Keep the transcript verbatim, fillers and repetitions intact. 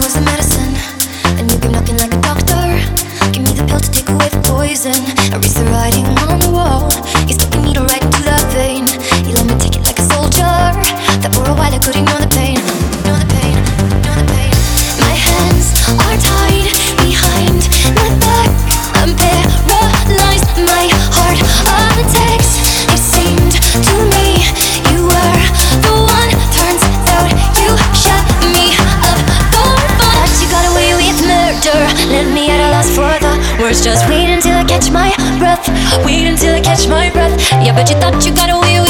was the medicine, and you came knocking like a doctor. Give me the pill to take away the poison. Erase the writing on the wall. You stuck a needle right into that vein. You let me take it like a soldier. That for a while I could ignore the pain. Ignore the pain, ignore the pain. My hands are tied behind my back. I'm paralyzed, my heart attacks. It seemed to me you were the one. Turns out you shut me up. Going fun, but you got away with murder. Left me at a loss for the words. Just wait until I catch my breath. Wait until I catch my breath. Yeah, but you thought you got away with